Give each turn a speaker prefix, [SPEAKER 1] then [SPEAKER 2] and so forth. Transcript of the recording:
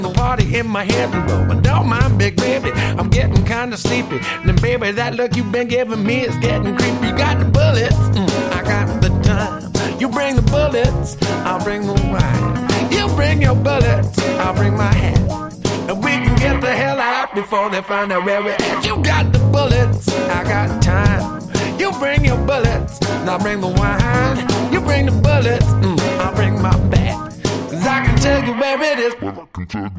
[SPEAKER 1] The party in my head, but don't mind, big baby. I'm getting kinda sleepy. Then, baby, that look you've been giving me is getting creepy. You got the bullets, I got the time. You bring the bullets, I'll bring the wine. You bring your bullets, I'll bring my hat. And we can get the hell out before they find out where we're at. You got the bullets, I got time. You bring your bullets, and I'll bring the wine. You bring the bullets, I'll bring my bat. 'Cause I can tell you where it is.